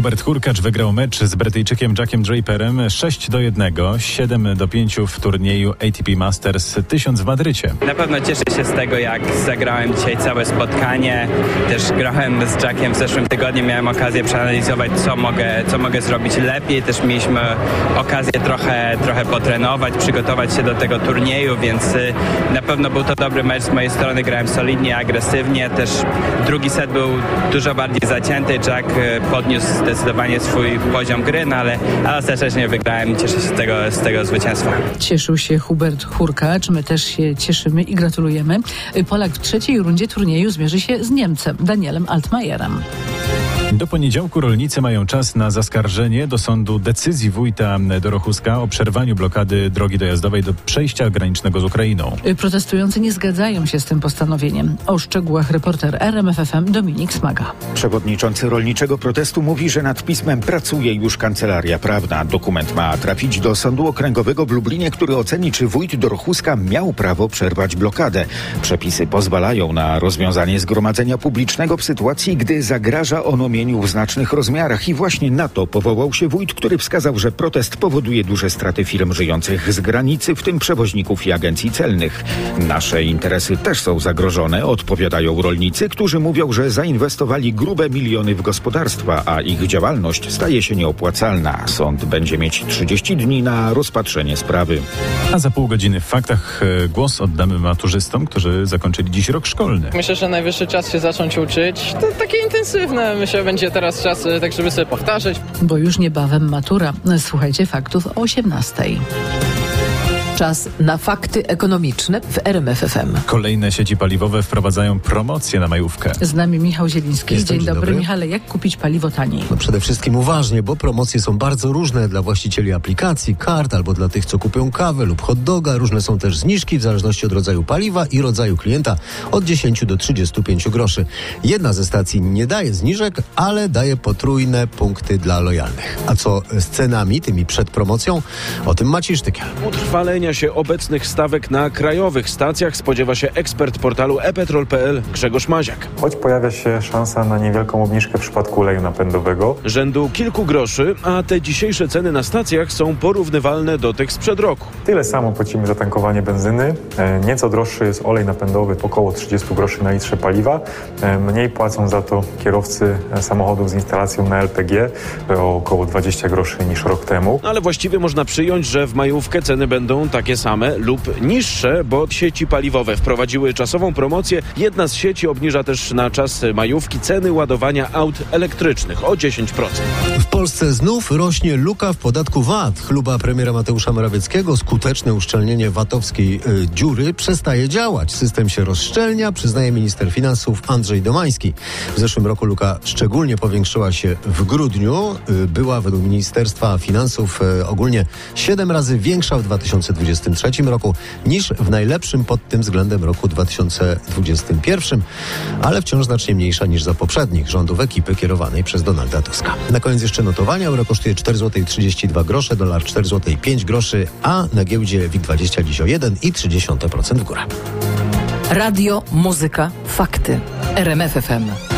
Hubert Hurkacz wygrał mecz z Brytyjczykiem Jackiem Draperem 6-1, 7-5 w turnieju ATP Masters 1000 w Madrycie. Na pewno cieszę się z tego, jak zagrałem dzisiaj całe spotkanie. Też grałem z Jackiem w zeszłym tygodniu, miałem okazję przeanalizować, co mogę zrobić lepiej. Też mieliśmy okazję trochę potrenować, przygotować się do tego turnieju, więc na pewno był to dobry mecz z mojej strony. Grałem solidnie, agresywnie. Też drugi set był dużo bardziej zacięty. Jack podniósł zdecydowanie swój poziom gry, ale ostatecznie wygrałem i cieszę się z tego zwycięstwa. Cieszył się Hubert Hurkacz, my też się cieszymy i gratulujemy. Polak w trzeciej rundzie turnieju zmierzy się z Niemcem Danielem Altmajerem. Do poniedziałku rolnicy mają czas na zaskarżenie do sądu decyzji wójta Dorohuska o przerwaniu blokady drogi dojazdowej do przejścia granicznego z Ukrainą. Protestujący nie zgadzają się z tym postanowieniem. O szczegółach reporter RMF FM Dominik Smaga. Przewodniczący rolniczego protestu mówi, że nad pismem pracuje już kancelaria prawna. Dokument ma trafić do Sądu Okręgowego w Lublinie, który oceni, czy wójt Dorohuska miał prawo przerwać blokadę. Przepisy pozwalają na rozwiązanie zgromadzenia publicznego w sytuacji, gdy zagraża ono mieniu w znacznych rozmiarach i właśnie na to powołał się wójt, który wskazał, że protest powoduje duże straty firm żyjących z granicy, w tym przewoźników i agencji celnych. Nasze interesy też są zagrożone, odpowiadają rolnicy, którzy mówią, że zainwestowali grube miliony w gospodarstwa, a ich działalność staje się nieopłacalna. Sąd będzie mieć 30 dni na rozpatrzenie sprawy. A za pół godziny w Faktach głos oddamy maturzystom, którzy zakończyli dziś rok szkolny. Myślę, że najwyższy czas się zacząć uczyć. To takie intensywne. Myślę, będzie teraz czas, tak żeby sobie powtarzać. Bo już niebawem matura. Słuchajcie faktów o 18:00. Czas na fakty ekonomiczne w RMF FM. Kolejne sieci paliwowe wprowadzają promocje na majówkę. Z nami Michał Zieliński. Dzień dobry. Michale, jak kupić paliwo taniej? Przede wszystkim uważnie, bo promocje są bardzo różne dla właścicieli aplikacji, kart albo dla tych, co kupią kawę lub hot doga. Różne są też zniżki w zależności od rodzaju paliwa i rodzaju klienta od 10 do 35 groszy. Jedna ze stacji nie daje zniżek, ale daje potrójne punkty dla lojalnych. A co z cenami, tymi przed promocją? O tym Maciej Sztykiel. Utrwalenia się obecnych stawek na krajowych stacjach spodziewa się ekspert portalu ePetrol.pl Grzegorz Maziak. Choć pojawia się szansa na niewielką obniżkę w przypadku oleju napędowego. Rzędu kilku groszy, a te dzisiejsze ceny na stacjach są porównywalne do tych sprzed roku. Tyle samo płacimy za tankowanie benzyny. Nieco droższy jest olej napędowy, około 30 groszy na litrze paliwa. Mniej płacą za to kierowcy samochodów z instalacją na LPG, o około 20 groszy niż rok temu. Ale właściwie można przyjąć, że w majówkę ceny będą takie same lub niższe, bo sieci paliwowe wprowadziły czasową promocję. Jedna z sieci obniża też na czas majówki ceny ładowania aut elektrycznych o 10%. W Polsce znów rośnie luka w podatku VAT. Chluba premiera Mateusza Morawieckiego, skuteczne uszczelnienie VAT-owskiej dziury przestaje działać. System się rozszczelnia, przyznaje minister finansów Andrzej Domański. W zeszłym roku luka szczególnie powiększyła się w grudniu. Była według Ministerstwa Finansów ogólnie 7 razy większa w 2023 roku niż w najlepszym pod tym względem roku 2021, ale wciąż znacznie mniejsza niż za poprzednich rządów ekipy kierowanej przez Donalda Tuska. Na koniec jeszcze notowania. Euro kosztuje 4,32 zł, dolar 4,05 zł, a na giełdzie WIG20 dziś o 1,3% w górę. Radio, muzyka, fakty. RMF FM.